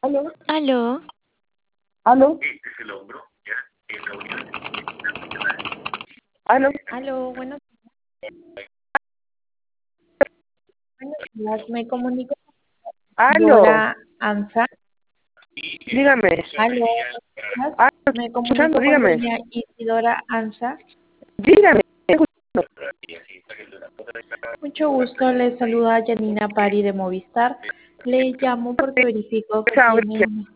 Aló, Aló, aló, aló, aló, buenos días. Me comunico con aló, Isidora Anza. dígame. Aló, buenos días. Ah, Me escuchando, comunico con dígame. doña Isidora Anza. Dígame. Mucho gusto, le saluda Janina Pari de Movistar. Le llamo porque verifico que Chao, tiene gracias. una...